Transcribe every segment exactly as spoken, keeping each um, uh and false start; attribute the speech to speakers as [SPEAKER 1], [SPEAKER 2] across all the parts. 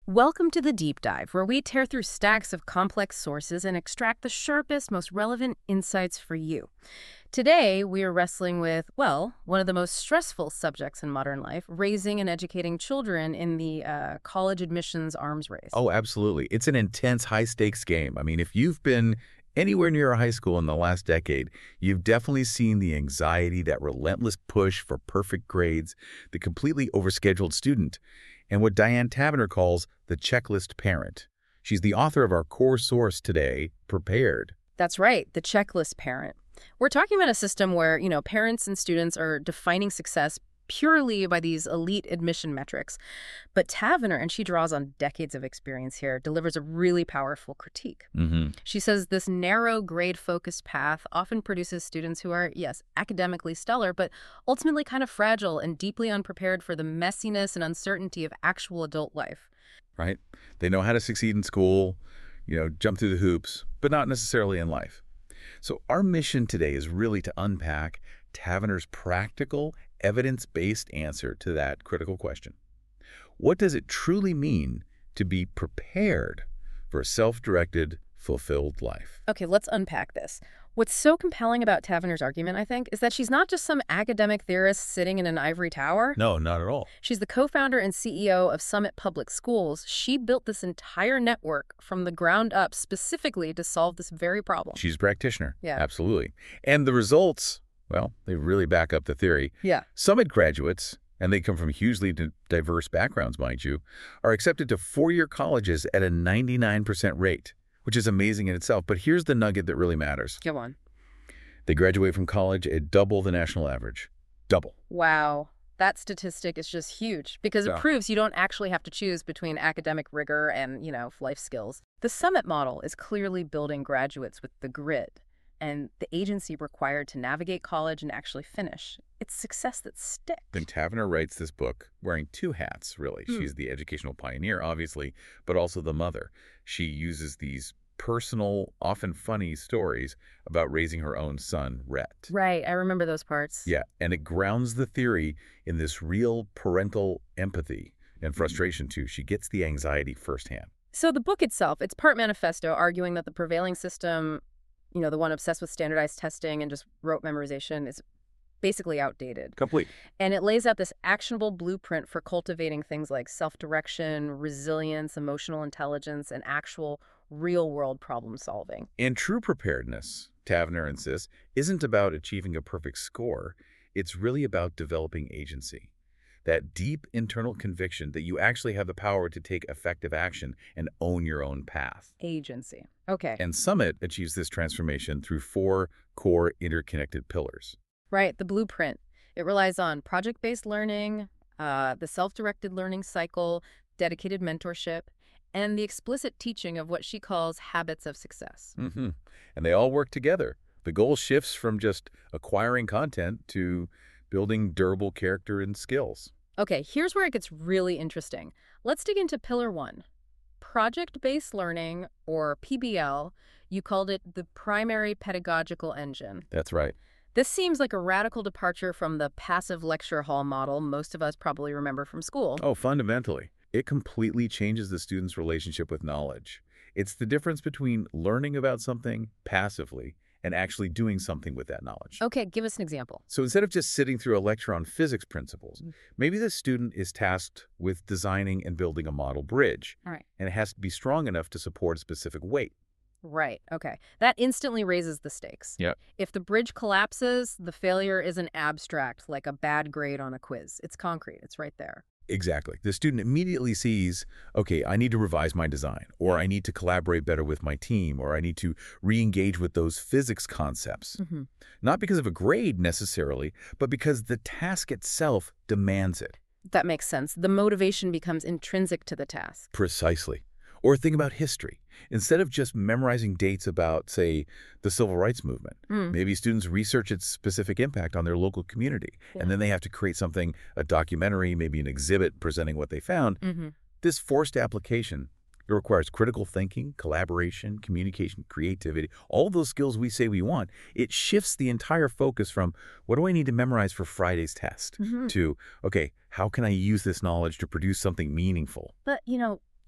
[SPEAKER 1] Welcome to the Deep Dive, where we tear through stacks of complex sources and extract the sharpest, most relevant insights for you. Today, we are wrestling with, well, one of the most stressful subjects in modern life, raising and educating children in the uh, college admissions arms race.
[SPEAKER 2] Oh, absolutely. It's an intense, high-stakes game. I mean, if you've been anywhere near a high school in the last decade, you've definitely seen the anxiety, that relentless push for perfect grades, the completely overscheduled student, and what Diane Tavenner calls the checklist parent. She's the author of our core source today, Prepared.
[SPEAKER 1] That's right, the checklist parent. We're talking about a system where, you know, parents and students are defining success purely by these elite admission metrics. But Tavenner, and she draws on decades of experience here, delivers a really powerful critique.
[SPEAKER 2] Mm-hmm.
[SPEAKER 1] She says this narrow grade-focused path often produces students who are, yes, academically stellar, but ultimately kind of fragile and deeply unprepared for the messiness and uncertainty of actual adult life.
[SPEAKER 2] Right? They know how to succeed in school, you know, jump through the hoops, but not necessarily in life. So our mission today is really to unpack Tavenner's practical, evidence-based answer to that critical question. What does it truly mean to be prepared for a self-directed, fulfilled life?
[SPEAKER 1] Okay, let's unpack this. What's so compelling about Tavenner's argument, I think, is that she's not just some academic theorist sitting in an ivory tower.
[SPEAKER 2] No, not at all.
[SPEAKER 1] She's the co-founder and C E O of Summit Public Schools. She built this entire network from the ground up specifically to solve this very problem.
[SPEAKER 2] She's a practitioner.
[SPEAKER 1] Yeah.
[SPEAKER 2] Absolutely. And the results, well, they really back up the theory.
[SPEAKER 1] Yeah.
[SPEAKER 2] Summit graduates, and they come from hugely diverse backgrounds, mind you, are accepted to four-year colleges at a ninety-nine percent rate, which is amazing in itself. But here's the nugget that really matters.
[SPEAKER 1] Go on.
[SPEAKER 2] They graduate from college at double the national average. Double.
[SPEAKER 1] Wow. That statistic is just huge because it
[SPEAKER 2] Yeah.
[SPEAKER 1] proves you don't actually have to choose between academic rigor and, you know, life skills. The Summit model is clearly building graduates with the grit and the agency required to navigate college and actually finish. It's success that sticks.
[SPEAKER 2] Then Tavenner writes this book wearing two hats, really.
[SPEAKER 1] Hmm.
[SPEAKER 2] She's the educational pioneer, obviously, but also the mother. She uses these personal, often funny stories about raising her own son, Rhett.
[SPEAKER 1] Right, I remember those parts.
[SPEAKER 2] Yeah, and it grounds the theory in this real parental empathy and frustration, too. She gets the anxiety firsthand.
[SPEAKER 1] So the book itself, it's part manifesto arguing that the prevailing system, you know, the one obsessed with standardized testing and just rote memorization, is basically outdated.
[SPEAKER 2] Complete.
[SPEAKER 1] And it lays out this actionable blueprint for cultivating things like self-direction, resilience, emotional intelligence, and actual real-world problem solving.
[SPEAKER 2] And true preparedness, Tavenner insists, isn't about achieving a perfect score. It's really about developing agency. That deep internal conviction that you actually have the power to take effective action and own your own path.
[SPEAKER 1] Agency. Okay.
[SPEAKER 2] And Summit achieves this transformation through four core interconnected pillars.
[SPEAKER 1] Right, the blueprint. It relies on project-based learning, uh, the self-directed learning cycle, dedicated mentorship, and the explicit teaching of what she calls habits of success.
[SPEAKER 2] Mm-hmm. And they all work together. The goal shifts from just acquiring content to building durable character and skills.
[SPEAKER 1] Okay, here's where it gets really interesting. Let's dig into pillar one. Project-based learning, or P B L. You called it the primary pedagogical engine.
[SPEAKER 2] That's right.
[SPEAKER 1] This seems like a radical departure from the passive lecture hall model most of us probably remember from school.
[SPEAKER 2] Oh, fundamentally, it completely changes the student's relationship with knowledge. It's the difference between learning about something passively and actually doing something with that knowledge.
[SPEAKER 1] Okay, give us an example.
[SPEAKER 2] So instead of just sitting through a lecture on physics principles, maybe the student is tasked with designing and building a model bridge.
[SPEAKER 1] All right.
[SPEAKER 2] And it has to be strong enough to support a specific weight.
[SPEAKER 1] Right, okay. That instantly raises the stakes.
[SPEAKER 2] Yep.
[SPEAKER 1] If the bridge collapses, the failure isn't abstract, like a bad grade on a quiz. It's concrete. It's right there.
[SPEAKER 2] Exactly. The student immediately sees, okay, I need to revise my design, or I need to collaborate better with my team, or I need to re-engage with those physics concepts.
[SPEAKER 1] Mm-hmm.
[SPEAKER 2] Not because of a grade necessarily, but because the task itself demands it.
[SPEAKER 1] That makes sense. The motivation becomes intrinsic to the task.
[SPEAKER 2] Precisely. Or think about history. Instead of just memorizing dates about, say, the civil rights movement,
[SPEAKER 1] Mm.
[SPEAKER 2] maybe students research its specific impact on their local community,
[SPEAKER 1] Yeah.
[SPEAKER 2] and then they have to create something, a documentary, maybe an exhibit presenting what they found.
[SPEAKER 1] Mm-hmm.
[SPEAKER 2] This forced application, it requires critical thinking, collaboration, communication, creativity, all those skills we say we want. It shifts the entire focus from, what do I need to memorize for Friday's test,
[SPEAKER 1] Mm-hmm.
[SPEAKER 2] to, okay, how can I use this knowledge to produce something meaningful?
[SPEAKER 1] But, you know,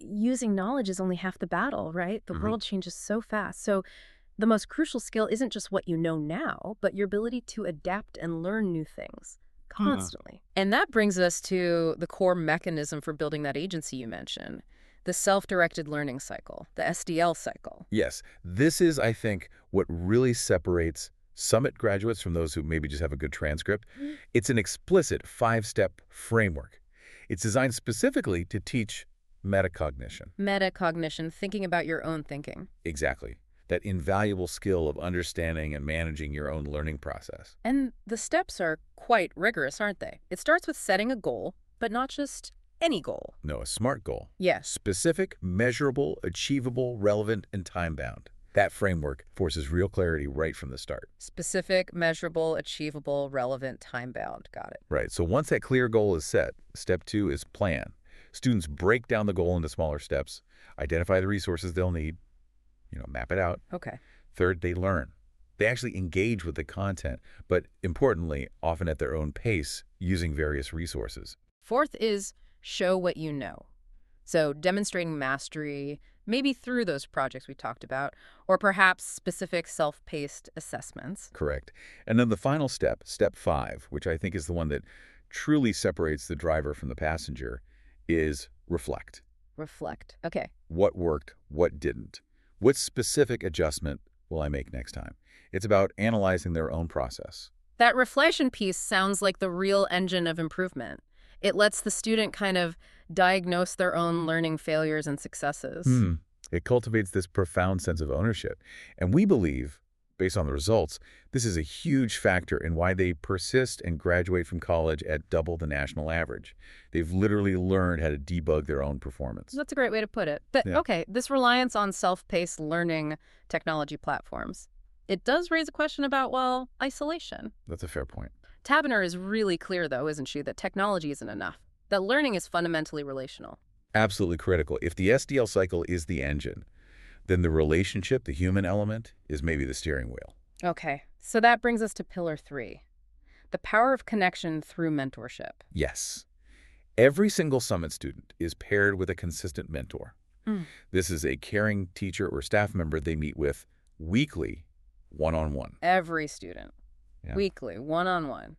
[SPEAKER 1] using knowledge is only half the battle, right? The
[SPEAKER 2] Mhm.
[SPEAKER 1] world changes so fast. So the most crucial skill isn't just what you know now, but your ability to adapt and learn new things constantly. And that brings us to the core mechanism for building that agency you mentioned, the self-directed learning cycle, the S D L cycle.
[SPEAKER 2] Yes, this is, I think, what really separates Summit graduates from those who maybe just have a good transcript.
[SPEAKER 1] Mhm.
[SPEAKER 2] It's an explicit five-step framework. It's designed specifically to teach metacognition.
[SPEAKER 1] Metacognition, thinking about your own thinking.
[SPEAKER 2] Exactly. That invaluable skill of understanding and managing your own learning process.
[SPEAKER 1] And the steps are quite rigorous, aren't they? It starts with setting a goal, but not just any goal.
[SPEAKER 2] No, a SMART goal.
[SPEAKER 1] Yes.
[SPEAKER 2] Specific, measurable, achievable, relevant, and time-bound. That framework forces real clarity right from the start.
[SPEAKER 1] Specific, measurable, achievable, relevant, time-bound. Got it.
[SPEAKER 2] Right. So once that clear goal is set, step two is plan. Students break down the goal into smaller steps, identify the resources they'll need, you know, map it out.
[SPEAKER 1] Okay.
[SPEAKER 2] Third, they learn. They actually engage with the content, but importantly, often at their own pace, using various resources.
[SPEAKER 1] Fourth is show what you know. So demonstrating mastery, maybe through those projects we talked about, or perhaps specific self-paced assessments.
[SPEAKER 2] Correct. And then the final step, step five, which I think is the one that truly separates the driver from the passenger, is reflect.
[SPEAKER 1] Reflect. Okay.
[SPEAKER 2] What worked, what didn't? What specific adjustment will I make next time? It's about analyzing their own process.
[SPEAKER 1] That reflection piece sounds like the real engine of improvement. It lets the student kind of diagnose their own learning failures and successes.
[SPEAKER 2] Hmm. It cultivates this profound sense of ownership. And we believe, based on the results, this is a huge factor in why they persist and graduate from college at double the national average. They've literally learned how to debug their own performance.
[SPEAKER 1] That's a great way to put it. But
[SPEAKER 2] Yeah.
[SPEAKER 1] okay, this reliance on self-paced learning technology platforms, it does raise a question about, well, isolation.
[SPEAKER 2] That's a fair point.
[SPEAKER 1] Tavener is really clear, though, isn't she, that technology isn't enough, that learning is fundamentally relational.
[SPEAKER 2] Absolutely critical. If the S D L cycle is the engine, then the relationship, the human element, is maybe the steering wheel.
[SPEAKER 1] Okay, so that brings us to pillar three, the power of connection through mentorship.
[SPEAKER 2] Yes. Every single Summit student is paired with a consistent mentor.
[SPEAKER 1] Mm.
[SPEAKER 2] This is a caring teacher or staff member they meet with weekly, one-on-one.
[SPEAKER 1] Every student,
[SPEAKER 2] Yeah.
[SPEAKER 1] weekly, one-on-one.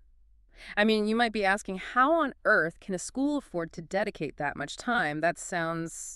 [SPEAKER 1] I mean, you might be asking, how on earth can a school afford to dedicate that much time? That sounds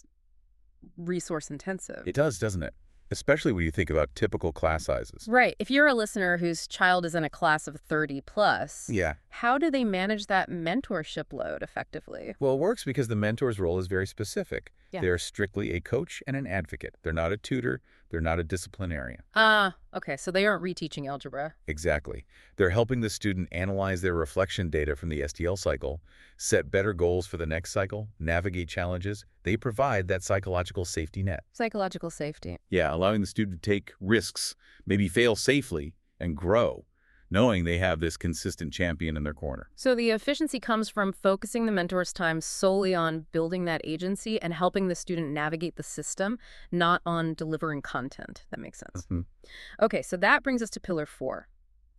[SPEAKER 1] resource intensive.
[SPEAKER 2] It does, doesn't it? Especially when you think about typical class sizes.
[SPEAKER 1] Right. If you're a listener whose child is in a class of thirty plus,
[SPEAKER 2] Yeah.
[SPEAKER 1] how do they manage that mentorship load effectively?
[SPEAKER 2] Well, it works because the mentor's role is very specific.
[SPEAKER 1] Yeah.
[SPEAKER 2] They're strictly a coach and an advocate. They're not a tutor. They're not a disciplinarian.
[SPEAKER 1] Ah, okay, so they aren't reteaching algebra.
[SPEAKER 2] Exactly. They're helping the student analyze their reflection data from the S D L cycle, set better goals for the next cycle, navigate challenges. They provide that psychological safety net.
[SPEAKER 1] Psychological safety.
[SPEAKER 2] Yeah, allowing the student to take risks, maybe fail safely, and grow, knowing they have this consistent champion in their corner.
[SPEAKER 1] So the efficiency comes from focusing the mentor's time solely on building that agency and helping the student navigate the system, not on delivering content. That makes sense.
[SPEAKER 2] Mhm.
[SPEAKER 1] Okay, so that brings us to pillar four.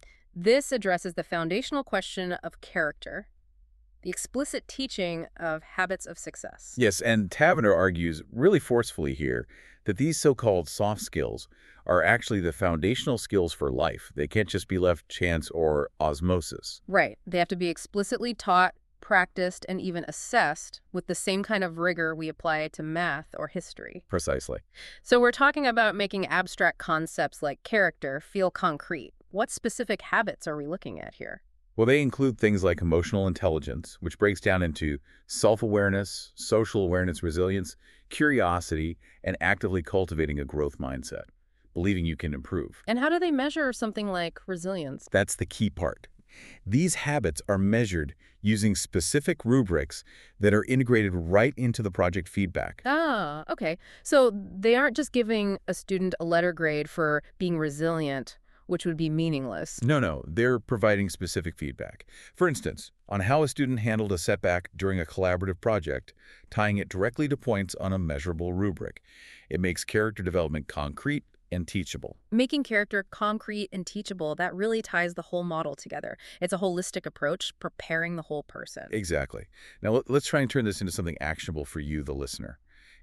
[SPEAKER 1] This addresses the foundational question of character, the explicit teaching of habits of success.
[SPEAKER 2] Yes, and Tavener argues really forcefully here that these so-called soft skills are actually the foundational skills for life. They can't just be left chance or osmosis.
[SPEAKER 1] Right. They have to be explicitly taught, practiced, and even assessed with the same kind of rigor we apply to math or history.
[SPEAKER 2] Precisely.
[SPEAKER 1] So we're talking about making abstract concepts like character feel concrete. What specific habits are we looking at here?
[SPEAKER 2] Well, they include things like emotional intelligence, which breaks down into self-awareness, social awareness, resilience, curiosity, and actively cultivating a growth mindset, believing you can improve.
[SPEAKER 1] And how do they measure something like resilience?
[SPEAKER 2] That's the key part. These habits are measured using specific rubrics that are integrated right into the project feedback.
[SPEAKER 1] Ah, okay. So they aren't just giving a student a letter grade for being resilient, which would be meaningless.
[SPEAKER 2] No, no, they're providing specific feedback. For instance, on how a student handled a setback during a collaborative project, tying it directly to points on a measurable rubric. It makes character development concrete and teachable.
[SPEAKER 1] Making character concrete and teachable, that really ties the whole model together. It's a holistic approach, preparing the whole person.
[SPEAKER 2] Exactly. Now, let- let's try and turn this into something actionable for you, the listener.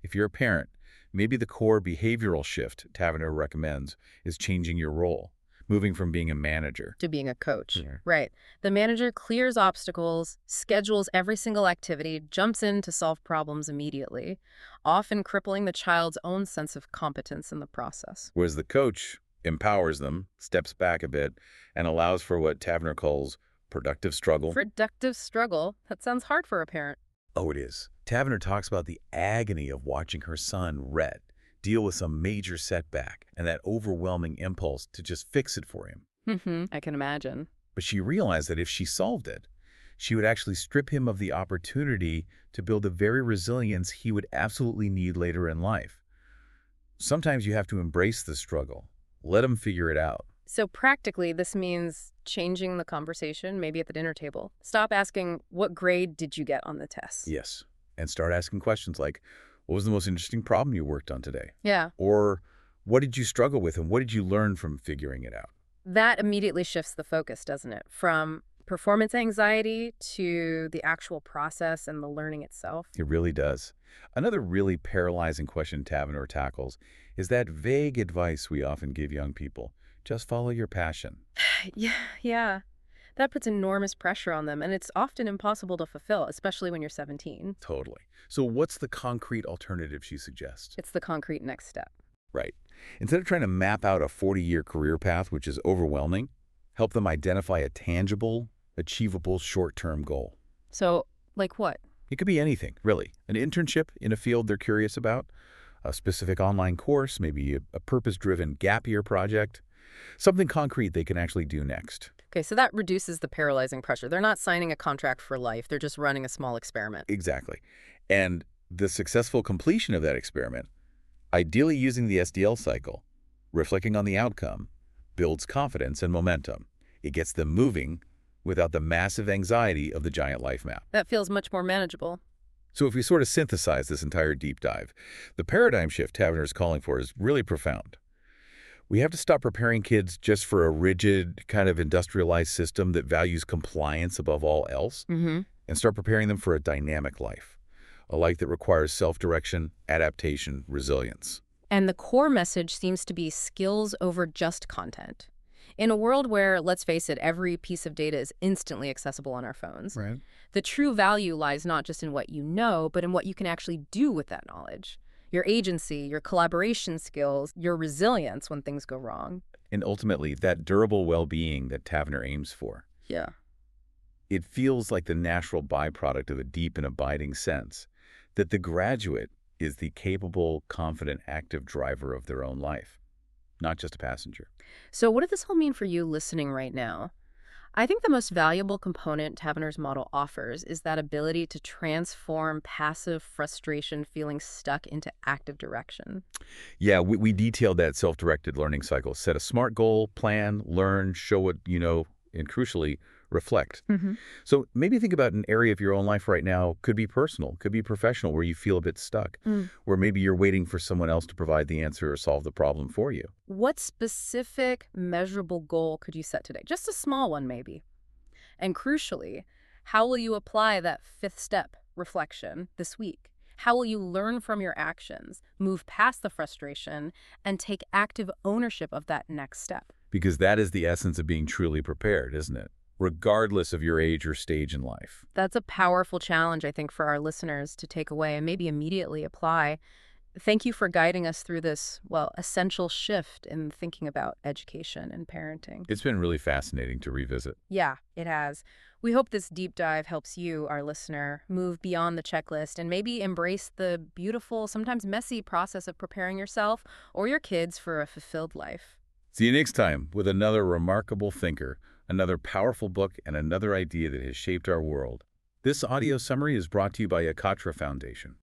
[SPEAKER 2] If you're a parent, maybe the core behavioral shift Taverner recommends is changing your role, moving from being a manager.
[SPEAKER 1] To being a coach.
[SPEAKER 2] Yeah.
[SPEAKER 1] Right. The manager clears obstacles, schedules every single activity, jumps in to solve problems immediately, often crippling the child's own sense of competence in the process.
[SPEAKER 2] Whereas the coach empowers them, steps back a bit, and allows for what Taverner calls productive struggle.
[SPEAKER 1] Productive struggle. That sounds hard for a parent.
[SPEAKER 2] Oh, it is. Taverner talks about the agony of watching her son, Rhett, deal with some major setback and that overwhelming impulse to just fix it for him.
[SPEAKER 1] Mm-hmm. I can imagine.
[SPEAKER 2] But she realized that if she solved it, she would actually strip him of the opportunity to build the very resilience he would absolutely need later in life. Sometimes you have to embrace the struggle. Let him figure it out.
[SPEAKER 1] So practically, this means changing the conversation, maybe at the dinner table. Stop asking, what grade did you get on the test?
[SPEAKER 2] Yes. And start asking questions like, what was the most interesting problem you worked on today?
[SPEAKER 1] Yeah.
[SPEAKER 2] Or what did you struggle with and what did you learn from figuring it out?
[SPEAKER 1] That immediately shifts the focus, doesn't it? From performance anxiety to the actual process and the learning itself.
[SPEAKER 2] It really does. Another really paralyzing question Taverner tackles is that vague advice we often give young people. Just follow your passion.
[SPEAKER 1] Yeah, yeah. That puts enormous pressure on them, and it's often impossible to fulfill, especially when you're seventeen.
[SPEAKER 2] Totally. So what's the concrete alternative she suggests?
[SPEAKER 1] It's the concrete next step.
[SPEAKER 2] Right. Instead of trying to map out a forty-year career path, which is overwhelming, help them identify a tangible, achievable short-term goal.
[SPEAKER 1] So, like what?
[SPEAKER 2] It could be anything, really. An internship in a field they're curious about, a specific online course, maybe a, a purpose-driven gap year project, something concrete they can actually do next.
[SPEAKER 1] Okay, so that reduces the paralyzing pressure. They're not signing a contract for life. They're just running a small experiment.
[SPEAKER 2] Exactly. And the successful completion of that experiment, ideally using the S D L cycle, reflecting on the outcome, builds confidence and momentum. It gets them moving without the massive anxiety of the giant life map.
[SPEAKER 1] That feels much more manageable.
[SPEAKER 2] So if we sort of synthesize this entire deep dive, the paradigm shift Taverner is calling for is really profound. We have to stop preparing kids just for a rigid, kind of industrialized system that values compliance above all else,
[SPEAKER 1] Mm-hmm.
[SPEAKER 2] and start preparing them for a dynamic life, a life that requires self-direction, adaptation, resilience.
[SPEAKER 1] And the core message seems to be skills over just content. In a world where, let's face it, every piece of data is instantly accessible on our phones,
[SPEAKER 2] Right.
[SPEAKER 1] the true value lies not just in what you know, but in what you can actually do with that knowledge. Your agency, your collaboration skills, your resilience when things go wrong.
[SPEAKER 2] And ultimately, that durable well-being that Taverner aims for.
[SPEAKER 1] Yeah.
[SPEAKER 2] It feels like the natural byproduct of a deep and abiding sense that the graduate is the capable, confident, active driver of their own life, not just a passenger.
[SPEAKER 1] So what does this all mean for you listening right now? I think the most valuable component Taverner's model offers is that ability to transform passive frustration feeling stuck into active direction.
[SPEAKER 2] Yeah, we, we detailed that self-directed learning cycle. Set a SMART goal, plan, learn, show what you know, and crucially, reflect.
[SPEAKER 1] Mm-hmm.
[SPEAKER 2] So maybe think about an area of your own life right now, could be personal, could be professional, where you feel a bit stuck,
[SPEAKER 1] Mm.
[SPEAKER 2] where maybe you're waiting for someone else to provide the answer or solve the problem for you.
[SPEAKER 1] What specific measurable goal could you set today? Just a small one, maybe. And crucially, how will you apply that fifth step, reflection, this week? How will you learn from your actions, move past the frustration, and take active ownership of that next step?
[SPEAKER 2] Because that is the essence of being truly prepared, isn't it? Regardless of your age or stage in life.
[SPEAKER 1] That's a powerful challenge, I think, for our listeners to take away and maybe immediately apply. Thank you for guiding us through this, well, essential shift in thinking about education and parenting.
[SPEAKER 2] It's been really fascinating to revisit.
[SPEAKER 1] Yeah, it has. We hope this deep dive helps you, our listener, move beyond the checklist and maybe embrace the beautiful, sometimes messy process of preparing yourself or your kids for a fulfilled life.
[SPEAKER 2] See you next time with another remarkable thinker, another powerful book, and another idea that has shaped our world. This audio summary is brought to you by Akatra Foundation.